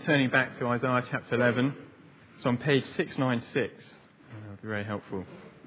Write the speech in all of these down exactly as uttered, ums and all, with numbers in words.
turning back to Isaiah chapter eleven. It's on page six ninety-six. That would be very helpful.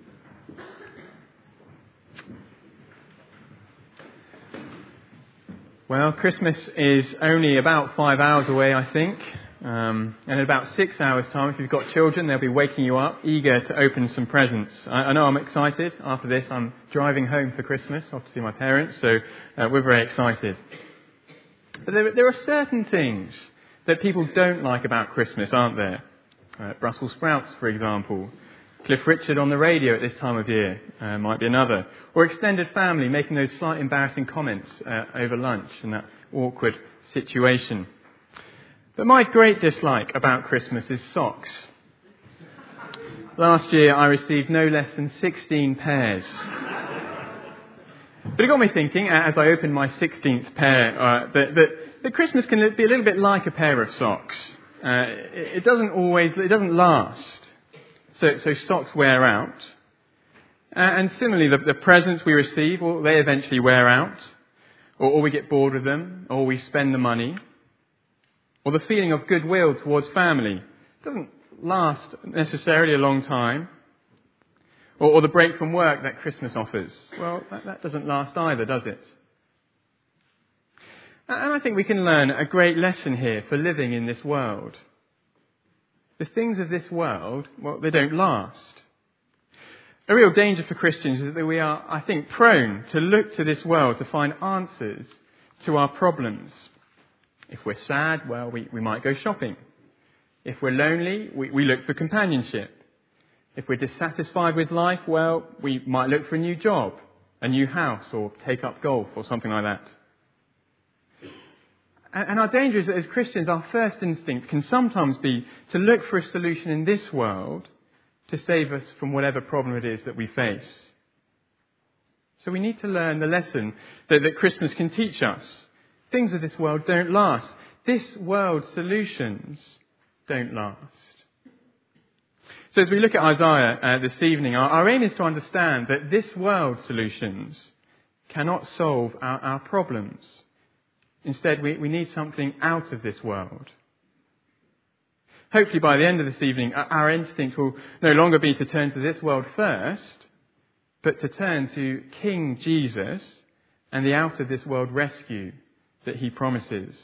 Well, Christmas is only about five hours away, I think. Um, and in about six hours' time, if you've got children, they'll be waking you up, eager to open some presents. I, I know I'm excited. After this, I'm driving home for Christmas, off to see my parents, so uh, we're very excited. But there, there are certain things that people don't like about Christmas, aren't there? Uh, Brussels sprouts, for example. Cliff Richard on the radio at this time of year uh, might be another. Or extended family making those slight embarrassing comments uh, over lunch in that awkward situation. But my great dislike about Christmas is socks. Last year I received no less than sixteen pairs. But it got me thinking, as I opened my sixteenth pair, uh, that, that, that Christmas can be a little bit like a pair of socks. Uh, it, it doesn't always, it doesn't last. So, so socks wear out. Uh, and similarly, the, the presents we receive, well, they eventually wear out. Or, or we get bored with them, or we spend the money. Or the feeling of goodwill towards family doesn't last necessarily a long time. Or, or the break from work that Christmas offers. Well, that, that doesn't last either, does it? And I think we can learn a great lesson here for living in this world. The things of this world, well, they don't last. A real danger for Christians is that we are, I think, prone to look to this world to find answers to our problems. If we're sad, well, we, we might go shopping. If we're lonely, we, we look for companionship. If we're dissatisfied with life, well, we might look for a new job, a new house, or take up golf or something like that. And, and our danger is that as Christians, our first instinct can sometimes be to look for a solution in this world to save us from whatever problem it is that we face. So we need to learn the lesson that, that Christmas can teach us. Things of this world don't last. This world's solutions don't last. So as we look at Isaiah uh, this evening, our, our aim is to understand that this world's solutions cannot solve our, our problems. Instead, we, we need something out of this world. Hopefully by the end of this evening, our instinct will no longer be to turn to this world first, but to turn to King Jesus and the out of this world rescue that he promises.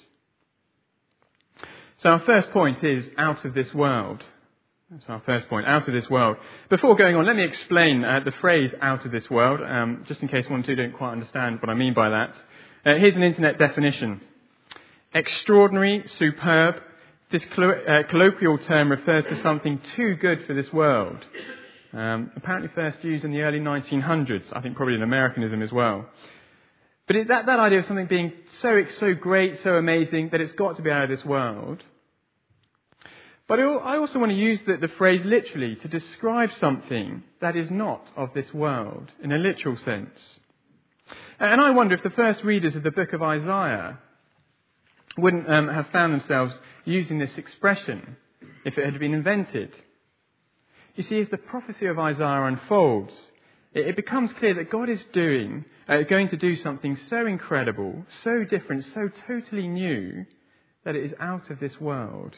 So our first point is out of this world. That's our first point, out of this world. Before going on, let me explain uh, the phrase out of this world, um, just in case one or two don't quite understand what I mean by that. Uh, here's an internet definition. Extraordinary, superb. This collo- uh, colloquial term refers to something too good for this world. Um, apparently first used in the early nineteen hundreds. I think probably an Americanism as well. But it, that, that idea of something being so, so great, so amazing, that it's got to be out of this world. But I also want to use the, the phrase literally to describe something that is not of this world, in a literal sense. And I wonder if the first readers of the book of Isaiah wouldn't um, have found themselves using this expression if it had been invented. You see, as the prophecy of Isaiah unfolds, it, it becomes clear that God is doing, uh, going to do something so incredible, so different, so totally new, that it is out of this world.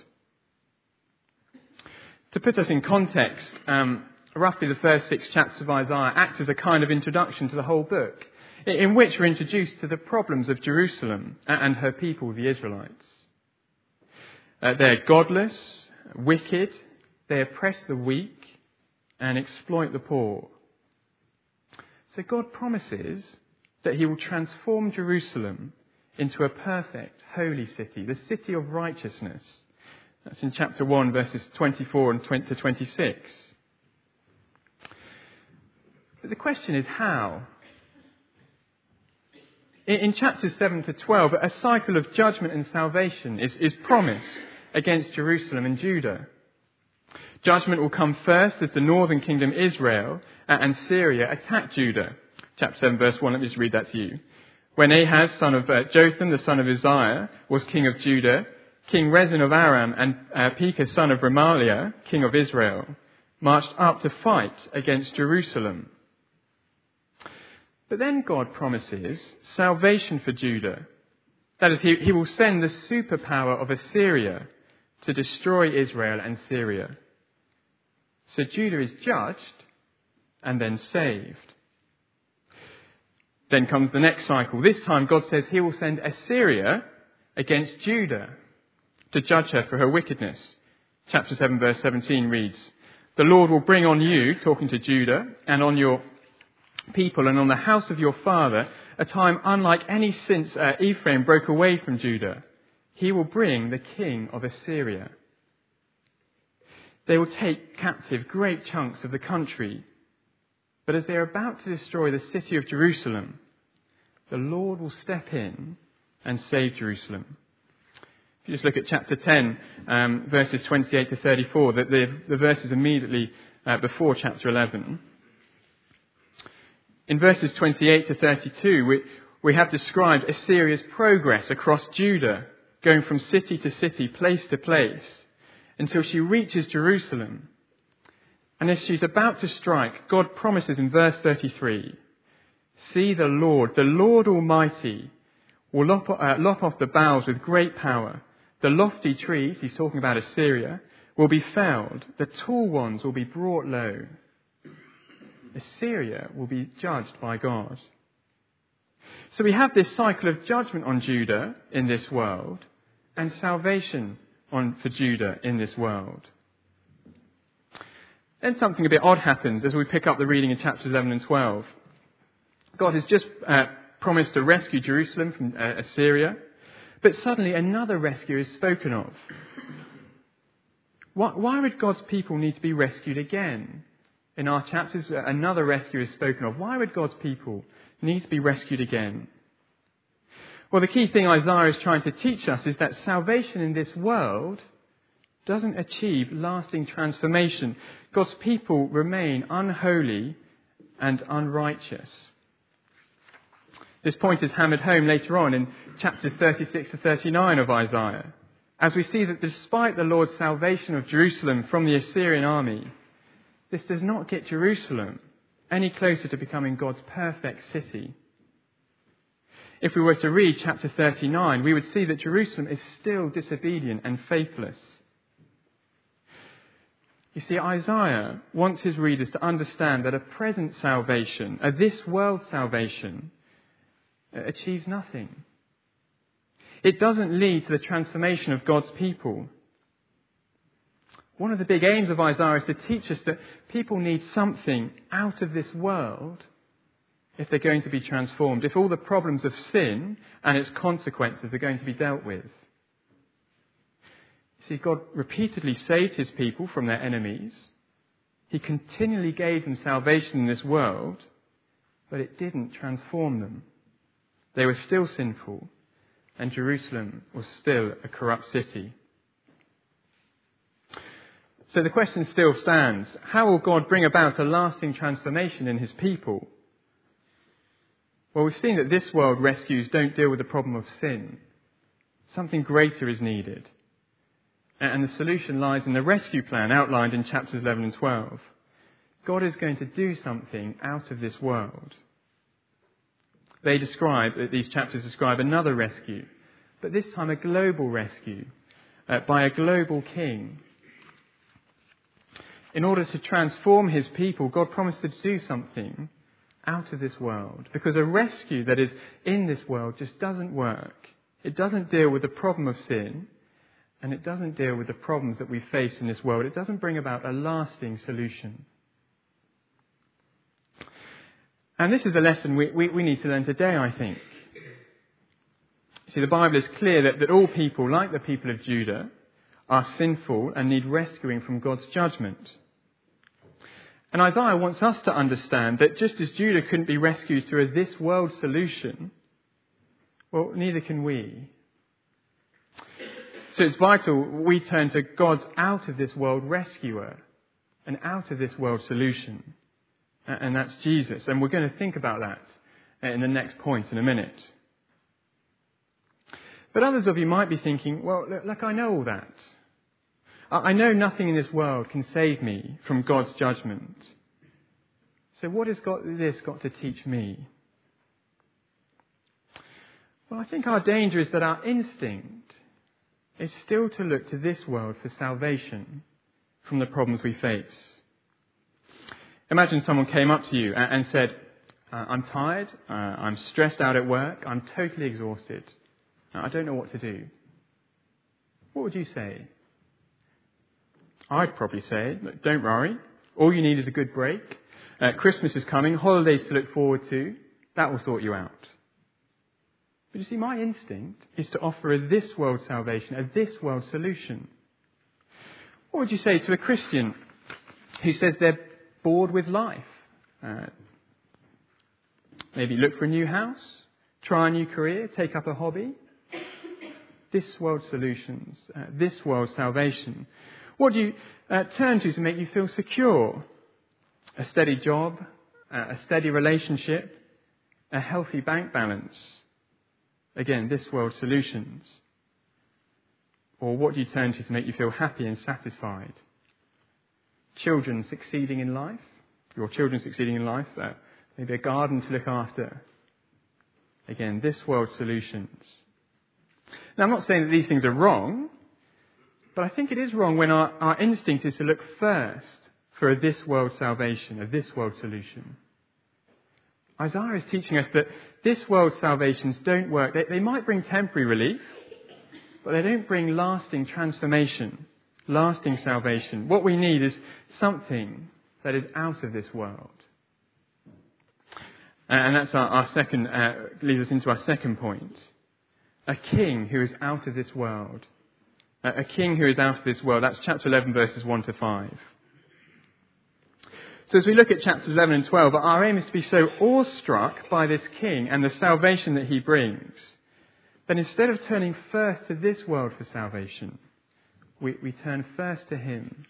To put us in context, um, roughly the first six chapters of Isaiah act as a kind of introduction to the whole book, in which we're introduced to the problems of Jerusalem and her people, the Israelites. Uh, they're godless, wicked, they oppress the weak and exploit the poor. So God promises that he will transform Jerusalem into a perfect, holy city, the city of righteousness. That's in chapter one, verses twenty-four and to twenty-six. But the question is how? In chapters seven to twelve, a cycle of judgment and salvation is, is promised against Jerusalem and Judah. Judgment will come first as the northern kingdom Israel and Syria attack Judah. Chapter seven, verse one, let me just read that to you. When Ahaz, son of uh, Jotham, the son of Uzziah, was king of Judah, King Rezin of Aram and uh, Pekah, son of Remaliah, king of Israel, marched up to fight against Jerusalem. But then God promises salvation for Judah. That is, he, he will send the superpower of Assyria to destroy Israel and Syria. So Judah is judged and then saved. Then comes the next cycle. This time God says he will send Assyria against Judah to judge her for her wickedness. Chapter seven verse seventeen reads, "The Lord will bring on you," talking to Judah, "and on your people and on the house of your father a time unlike any since uh, Ephraim broke away from Judah. He will bring the king of Assyria." They will take captive great chunks of the country. But as they are about to destroy the city of Jerusalem, the Lord will step in and save Jerusalem. If you just look at chapter ten, um, verses twenty-eight to thirty-four, the, the, the verses immediately uh, before chapter eleven. In verses twenty-eight to thirty-two, we, we have described Assyria's progress across Judah, going from city to city, place to place, until she reaches Jerusalem. And as she's about to strike, God promises in verse thirty-three, "See the Lord, the Lord Almighty, will lop, uh, lop off the boughs with great power. The lofty trees," he's talking about Assyria, "will be felled. The tall ones will be brought low." Assyria will be judged by God. So we have this cycle of judgment on Judah in this world and salvation on for Judah in this world. Then something a bit odd happens as we pick up the reading in chapters eleven and twelve. God has just uh, promised to rescue Jerusalem from uh, Assyria, but suddenly another rescue is spoken of. Why, why would God's people need to be rescued again? In our chapters, another rescue is spoken of. Why would God's people need to be rescued again? Well, the key thing Isaiah is trying to teach us is that salvation in this world doesn't achieve lasting transformation. God's people remain unholy and unrighteous. This point is hammered home later on in chapters thirty-six to thirty-nine of Isaiah, as we see that despite the Lord's salvation of Jerusalem from the Assyrian army, this does not get Jerusalem any closer to becoming God's perfect city. If we were to read chapter thirty-nine, we would see that Jerusalem is still disobedient and faithless. You see, Isaiah wants his readers to understand that a present salvation, a this world salvation, achieves nothing. It doesn't lead to the transformation of God's people. One of the big aims of Isaiah is to teach us that people need something out of this world if they're going to be transformed, if all the problems of sin and its consequences are going to be dealt with. See, God repeatedly saved his people from their enemies. He continually gave them salvation in this world, but it didn't transform them. They were still sinful, and Jerusalem was still a corrupt city. So the question still stands, how will God bring about a lasting transformation in his people? Well, we've seen that this world rescues don't deal with the problem of sin. Something greater is needed. And the solution lies in the rescue plan outlined in chapters eleven and twelve. God is going to do something out of this world. They describe, these chapters describe another rescue, but this time a global rescue uh, by a global king. In order to transform his people, God promised to do something out of this world, because a rescue that is in this world just doesn't work. It doesn't deal with the problem of sin, and it doesn't deal with the problems that we face in this world. It doesn't bring about a lasting solution. And this is a lesson we, we, we need to learn today, I think. See, the Bible is clear that, that all people, like the people of Judah, are sinful and need rescuing from God's judgment. And Isaiah wants us to understand that just as Judah couldn't be rescued through a this world solution, well, neither can we. So it's vital we turn to God's out of this world rescuer, an out of this world solution. And that's Jesus. And we're going to think about that in the next point in a minute. But others of you might be thinking, well, look, look, I know all that. I know nothing in this world can save me from God's judgment. So what has got, this got to teach me? Well, I think our danger is that our instinct is still to look to this world for salvation from the problems we face. Imagine someone came up to you and said, uh, I'm tired, uh, I'm stressed out at work, I'm totally exhausted, I don't know what to do. What would you say? I'd probably say, look, don't worry, all you need is a good break. Uh, Christmas is coming, holidays to look forward to, that will sort you out. But you see, my instinct is to offer a this world salvation, a this world solution. What would you say to a Christian who says they're bored with life? Uh, maybe look for a new house, try a new career, take up a hobby. This world solutions, uh, this world salvation. What do you uh, turn to to make you feel secure? A steady job, uh, a steady relationship, a healthy bank balance. Again, this world solutions. Or what do you turn to to make you feel happy and satisfied? Children succeeding in life, your children succeeding in life, uh, maybe a garden to look after. Again, this world solutions. Now, I'm not saying that these things are wrong, but I think it is wrong when our, our instinct is to look first for a this world salvation, a this world solution. Isaiah is teaching us that this world salvations don't work. They, they might bring temporary relief, but they don't bring lasting transformation, lasting salvation. What we need is something that is out of this world. And that's our, our second, uh, leads us into our second point. A king who is out of this world. A king who is out of this world. That's chapter eleven, verses one to five. So as we look at chapters eleven and twelve, our aim is to be so awestruck by this king and the salvation that he brings, that instead of turning first to this world for salvation, we, we turn first to him.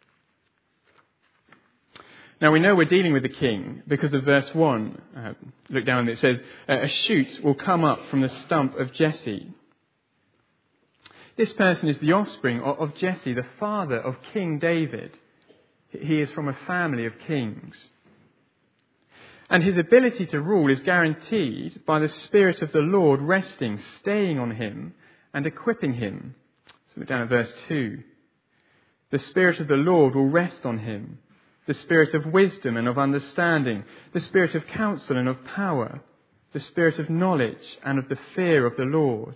Now we know we're dealing with the king because of verse one. Uh, look down and it says, a shoot will come up from the stump of Jesse. This person is the offspring of, of Jesse, the father of King David. He is from a family of kings. And his ability to rule is guaranteed by the Spirit of the Lord resting, staying on him and equipping him. So look down at verse two. The Spirit of the Lord will rest on him. The Spirit of wisdom and of understanding, the Spirit of counsel and of power, the Spirit of knowledge and of the fear of the Lord.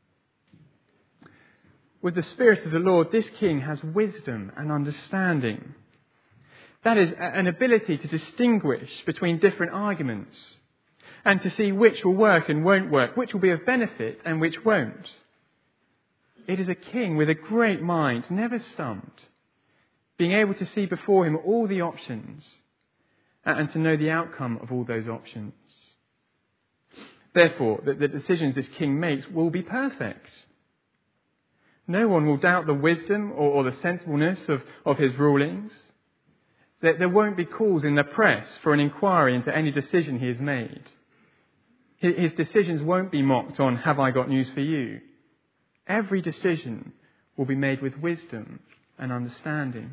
With the Spirit of the Lord, this king has wisdom and understanding. That is an ability to distinguish between different arguments and to see which will work and won't work, which will be of benefit and which won't. It is a king with a great mind, never stumped, being able to see before him all the options and to know the outcome of all those options. Therefore, the, the decisions this king makes will be perfect. No one will doubt the wisdom or, or the sensibleness of, of his rulings. There, there won't be calls in the press for an inquiry into any decision he has made. His, his decisions won't be mocked on, have I got news for you? Every decision will be made with wisdom and understanding.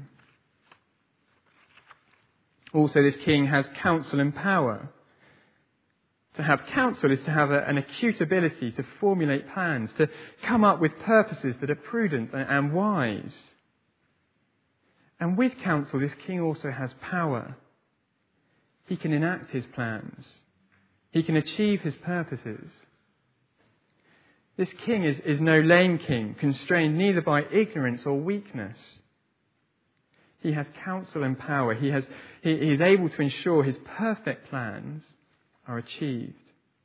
Also, this king has counsel and power. To have counsel is to have a, an acute ability to formulate plans, to come up with purposes that are prudent and, and wise. And with counsel, this king also has power. He can enact his plans. He can achieve his purposes. This king is, is no lame king, constrained neither by ignorance or weakness. He has counsel and power. He, has, he, he is able to ensure his perfect plans are achieved.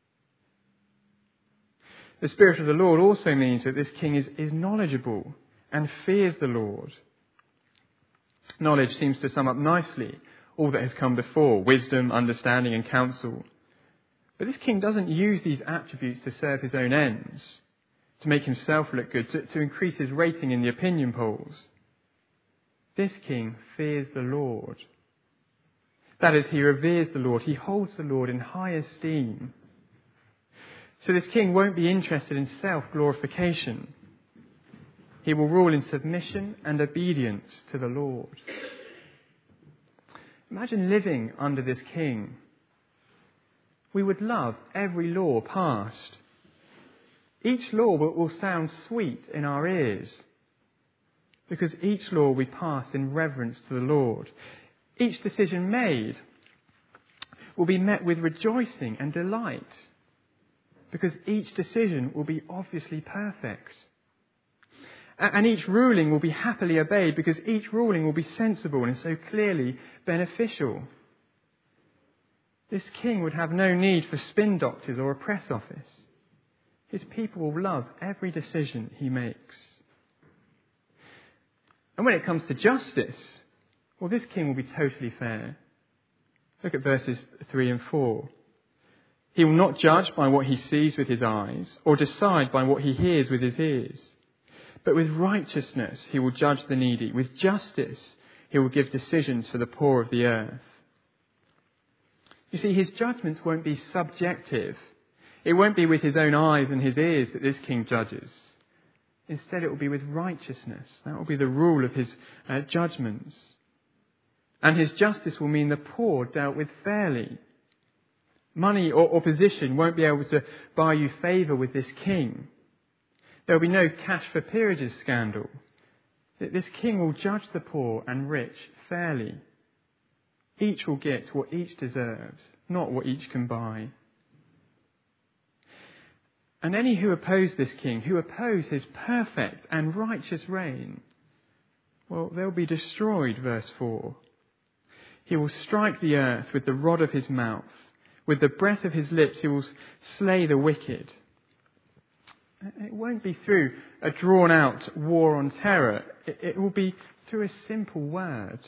The Spirit of the Lord also means that this king is, is knowledgeable and fears the Lord. Knowledge seems to sum up nicely all that has come before, wisdom, understanding and counsel. But this king doesn't use these attributes to serve his own ends, to make himself look good, to, to increase his rating in the opinion polls. This king fears the Lord. That is, he reveres the Lord. He holds the Lord in high esteem. So this king won't be interested in self-glorification. He will rule in submission and obedience to the Lord. Imagine living under this king. We would love every law passed. Each law will, will sound sweet in our ears, because each law we pass in reverence to the Lord. Each decision made will be met with rejoicing and delight, because each decision will be obviously perfect. And each ruling will be happily obeyed, because each ruling will be sensible and so clearly beneficial. This king would have no need for spin doctors or a press office. His people will love every decision he makes. And when it comes to justice, well, this king will be totally fair. Look at verses three and four. He will not judge by what he sees with his eyes, or decide by what he hears with his ears. But with righteousness he will judge the needy. With justice he will give decisions for the poor of the earth. You see, his judgments won't be subjective. It won't be with his own eyes and his ears that this king judges. Instead, it will be with righteousness. That will be the rule of his uh, judgments. And his justice will mean the poor dealt with fairly. Money or, or position won't be able to buy you favour with this king. There will be no cash for peerages scandal. This king will judge the poor and rich fairly. Each will get what each deserves, not what each can buy. And any who oppose this king, who oppose his perfect and righteous reign, well, they'll be destroyed, verse four. He will strike the earth with the rod of his mouth. With the breath of his lips he will slay the wicked. It won't be through a drawn-out war on terror. It will be through a simple word.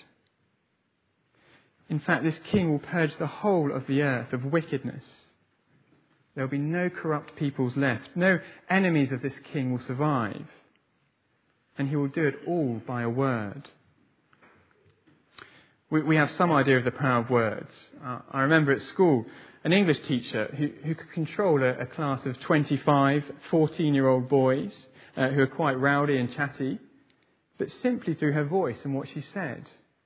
In fact, this king will purge the whole of the earth of wickedness. There will be no corrupt peoples left. No enemies of this king will survive. And he will do it all by a word. We, we have some idea of the power of words. Uh, I remember at school an English teacher who, who could control a, a class of twenty-five, fourteen-year-old boys uh, who are quite rowdy and chatty, but simply through her voice and what she said.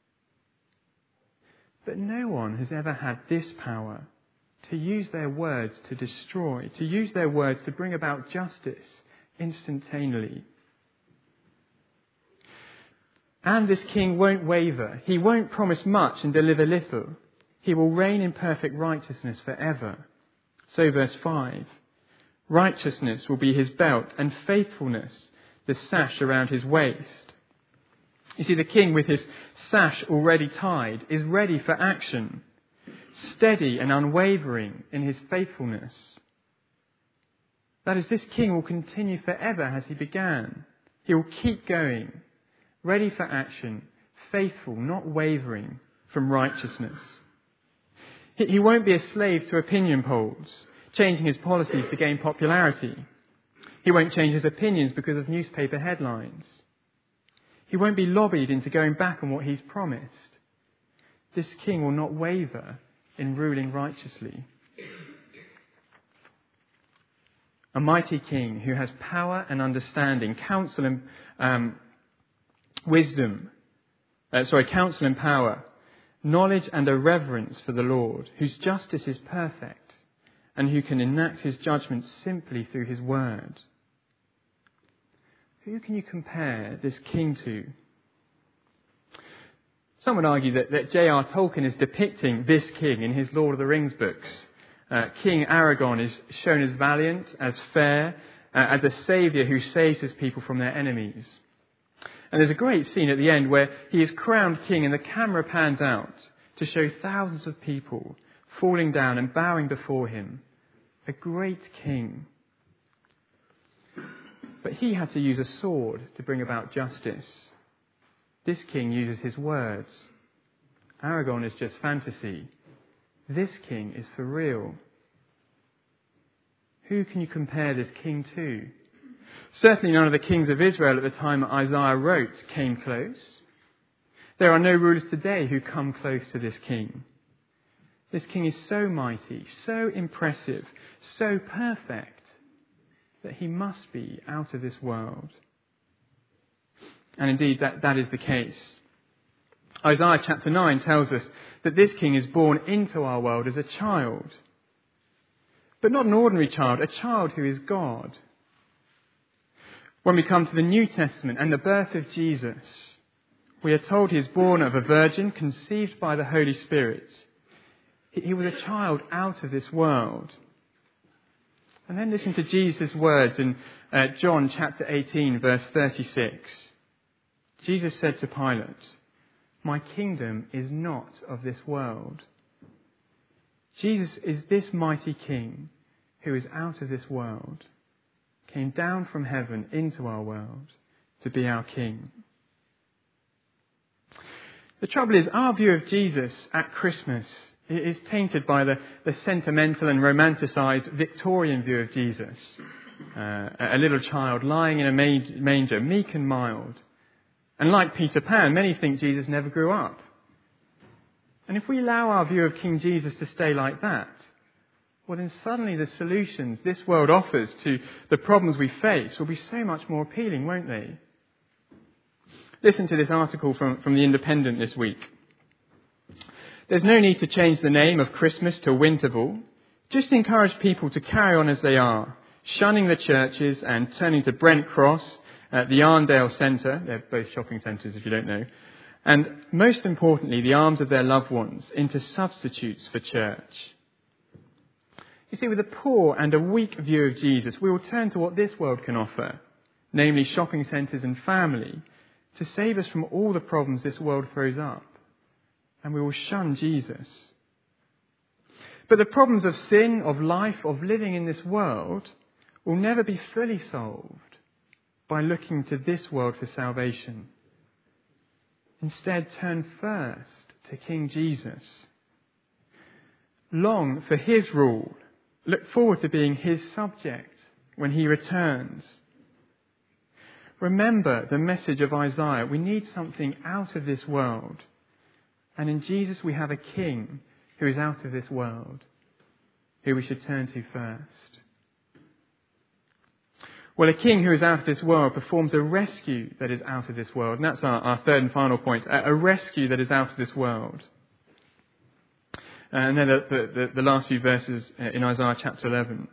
But no one has ever had this power, to use their words to destroy, to use their words to bring about justice instantaneously. And this king won't waver. He won't promise much and deliver little. He will reign in perfect righteousness forever. So verse five. Righteousness will be his belt, and faithfulness the sash around his waist. You see, the king with his sash already tied is ready for action, steady and unwavering in his faithfulness. That is, this king will continue forever as he began. He will keep going, ready for action, faithful, not wavering from righteousness. He won't be a slave to opinion polls, changing his policies to gain popularity. He won't change his opinions because of newspaper headlines. He won't be lobbied into going back on what he's promised. This king will not waver in ruling righteously. A mighty king who has power and understanding, counsel and um, wisdom, uh, sorry, counsel and power, knowledge and a reverence for the Lord, whose justice is perfect and who can enact his judgment simply through his word. Who can you compare this king to? Some would argue that, that J R Tolkien is depicting this king in his Lord of the Rings books. Uh, King Aragorn is shown as valiant, as fair, uh, as a saviour who saves his people from their enemies. And there's a great scene at the end where he is crowned king and the camera pans out to show thousands of people falling down and bowing before him. A great king. But he had to use a sword to bring about justice. This king uses his words. Aragorn is just fantasy. This king is for real. Who can you compare this king to? Certainly none of the kings of Israel at the time Isaiah wrote came close. There are no rulers today who come close to this king. This king is so mighty, so impressive, so perfect, that he must be out of this world. And indeed, that, that is the case. Isaiah chapter nine tells us that this king is born into our world as a child. But not an ordinary child, a child who is God. When we come to the New Testament and the birth of Jesus, we are told he is born of a virgin, conceived by the Holy Spirit. He was a child out of this world. And then listen to Jesus' words in uh, John chapter eighteen, verse thirty-six. Jesus said to Pilate, "My kingdom is not of this world." Jesus is this mighty king who is out of this world, came down from heaven into our world to be our king. The trouble is, our view of Jesus at Christmas is tainted by the, the sentimental and romanticised Victorian view of Jesus. Uh, a little child lying in a manger, meek and mild. And like Peter Pan, many think Jesus never grew up. And if we allow our view of King Jesus to stay like that, well then suddenly the solutions this world offers to the problems we face will be so much more appealing, won't they? Listen to this article from, from The Independent this week. There's no need to change the name of Christmas to Winterval. Just encourage people to carry on as they are, shunning the churches and turning to Brent Cross, uh, the Arndale Centre, they're both shopping centres if you don't know, and most importantly, the arms of their loved ones into substitutes for church. You see, with a poor and a weak view of Jesus, we will turn to what this world can offer, namely shopping centres and family, to save us from all the problems this world throws up. And we will shun Jesus. But the problems of sin, of life, of living in this world will never be fully solved by looking to this world for salvation. Instead, turn first to King Jesus. Long for his rule. Look forward to being his subject when he returns. Remember the message of Isaiah. We need something out of this world. And in Jesus we have a king who is out of this world, who we should turn to first. Well, a king who is out of this world performs a rescue that is out of this world. And that's our, our third and final point, a, a rescue that is out of this world. And then the, the, the last few verses in Isaiah chapter eleven.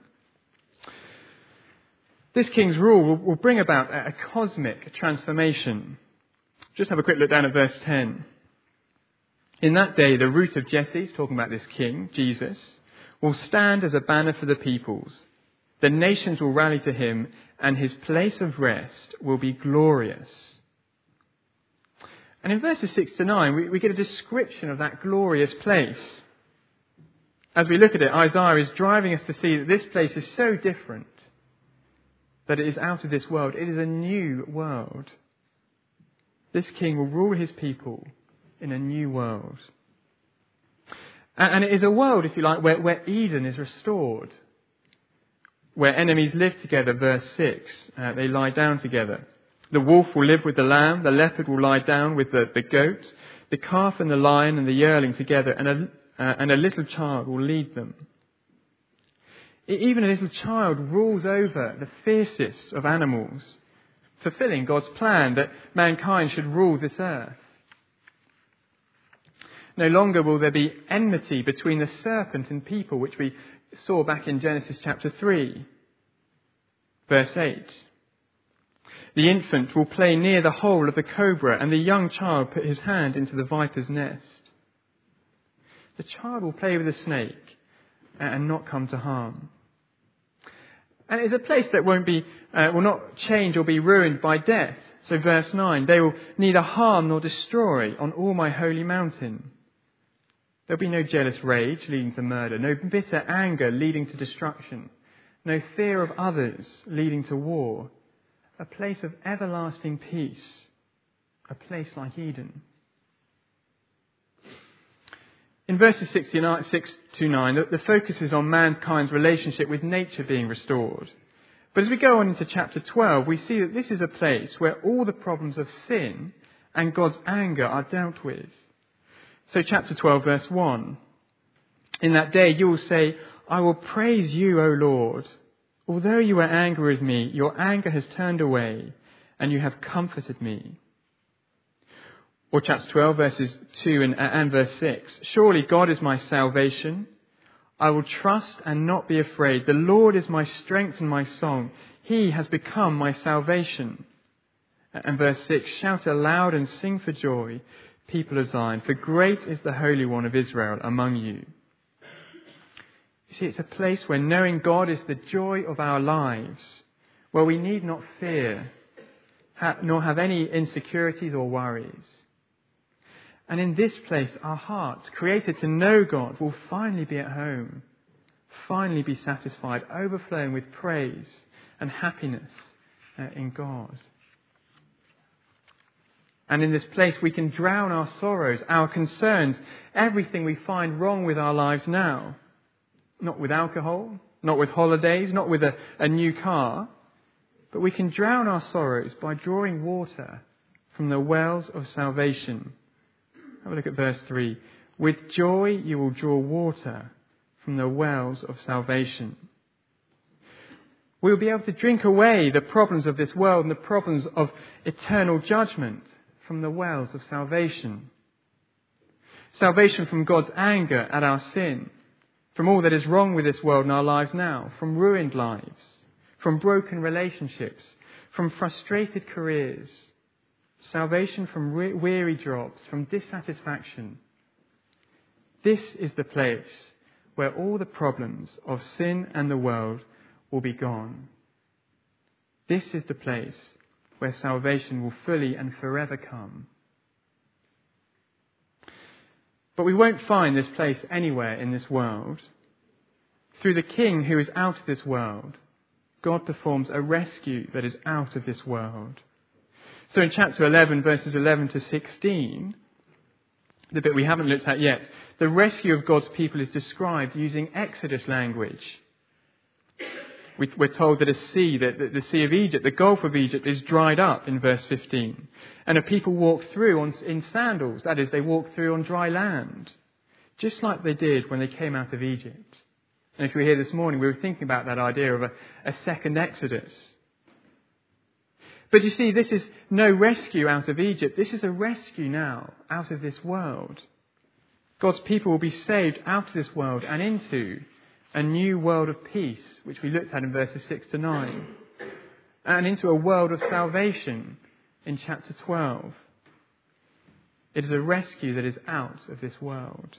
This king's rule will, will bring about a, a cosmic transformation. Just have a quick look down at verse ten. In that day, the root of Jesse, talking about this king, Jesus, will stand as a banner for the peoples. The nations will rally to him, and his place of rest will be glorious. And in verses six to nine, we, we get a description of that glorious place. As we look at it, Isaiah is driving us to see that this place is so different, that it is out of this world. It is a new world. This king will rule his people in a new world. And it is a world, if you like, where, where Eden is restored. Where enemies live together, verse six. Uh, they lie down together. The wolf will live with the lamb. The leopard will lie down with the, the goat. The calf and the lion and the yearling together. And a, uh, and a little child will lead them. Even a little child rules over the fiercest of animals, fulfilling God's plan that mankind should rule this earth. No longer will there be enmity between the serpent and people, which we saw back in Genesis chapter three, verse eight. The infant will play near the hole of the cobra, and the young child put his hand into the viper's nest. The child will play with the snake and not come to harm. And it is a place that won't be, uh, will not change or be ruined by death. So verse nine, they will neither harm nor destroy on all my holy mountain. There'll be no jealous rage leading to murder, no bitter anger leading to destruction, no fear of others leading to war. A place of everlasting peace, a place like Eden. In verses six to nine, the focus is on mankind's relationship with nature being restored. But as we go on into chapter twelve, we see that this is a place where all the problems of sin and God's anger are dealt with. So chapter twelve, verse one. In that day you will say, I will praise you, O Lord. Although you were angry with me, your anger has turned away, and you have comforted me. Or chapter twelve, verses two and, and verse six. Surely God is my salvation. I will trust and not be afraid. The Lord is my strength and my song. He has become my salvation. And verse six, shout aloud and sing for joy, people of Zion, for great is the Holy One of Israel among you. You see, it's a place where knowing God is the joy of our lives, where we need not fear, ha- nor have any insecurities or worries. And in this place, our hearts, created to know God, will finally be at home, finally be satisfied, overflowing with praise and happiness uh, in God. And in this place, we can drown our sorrows, our concerns, everything we find wrong with our lives now. Not with alcohol, not with holidays, not with a, a new car. But we can drown our sorrows by drawing water from the wells of salvation. Have a look at verse three. With joy you will draw water from the wells of salvation. We will be able to drink away the problems of this world and the problems of eternal judgment from the wells of salvation. Salvation from God's anger at our sin, from all that is wrong with this world in our lives now, from ruined lives, from broken relationships, from frustrated careers, salvation from re- weary jobs, from dissatisfaction. This is the place where all the problems of sin and the world will be gone. This is the place where salvation will fully and forever come. But we won't find this place anywhere in this world. Through the King who is out of this world, God performs a rescue that is out of this world. So in chapter eleven, verses eleven to sixteen, the bit we haven't looked at yet, the rescue of God's people is described using Exodus language. We're told that a sea, that the Sea of Egypt, the Gulf of Egypt, is dried up in verse fifteen. And a people walk through on, in sandals, that is, they walk through on dry land, just like they did when they came out of Egypt. And if you were here this morning, we were thinking about that idea of a, a second Exodus. But you see, this is no rescue out of Egypt. This is a rescue now out of this world. God's people will be saved out of this world and into a new world of peace, which we looked at in verses six to nine, and into a world of salvation in chapter twelve. It is a rescue that is out of this world.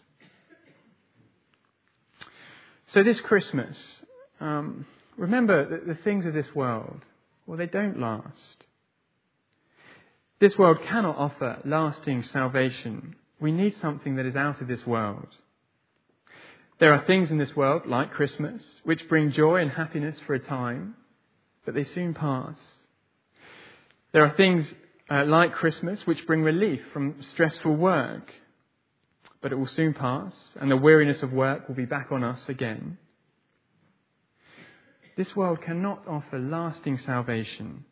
So this Christmas, um, remember that the things of this world, well, they don't last. This world cannot offer lasting salvation. We need something that is out of this world. There are things in this world, like Christmas, which bring joy and happiness for a time, but they soon pass. There are things uh, like Christmas which bring relief from stressful work, but it will soon pass, and the weariness of work will be back on us again. This world cannot offer lasting salvation.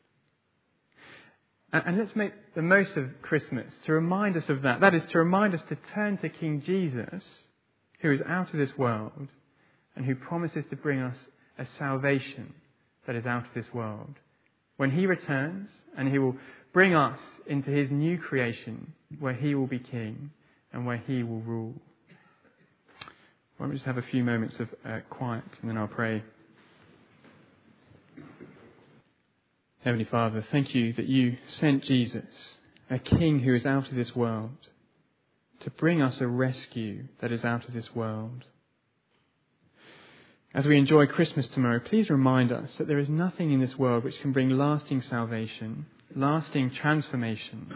And, and let's make the most of Christmas to remind us of that. That is, to remind us to turn to King Jesus, who is out of this world and who promises to bring us a salvation that is out of this world. When he returns, and he will bring us into his new creation where he will be king and where he will rule. Why don't we just have a few moments of uh, quiet and then I'll pray. Heavenly Father, thank you that you sent Jesus, a king who is out of this world, to bring us a rescue that is out of this world. As we enjoy Christmas tomorrow, please remind us that there is nothing in this world which can bring lasting salvation, lasting transformation.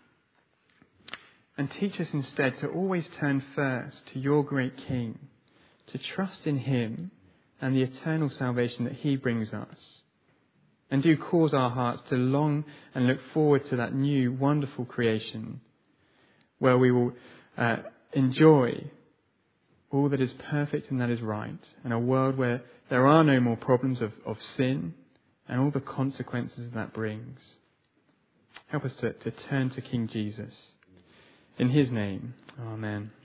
And teach us instead to always turn first to your great King, to trust in him and the eternal salvation that he brings us. And do cause our hearts to long and look forward to that new, wonderful creation, where we will uh, enjoy all that is perfect and that is right, and a world where there are no more problems of, of sin and all the consequences that brings. Help us to, to turn to King Jesus. In his name, amen.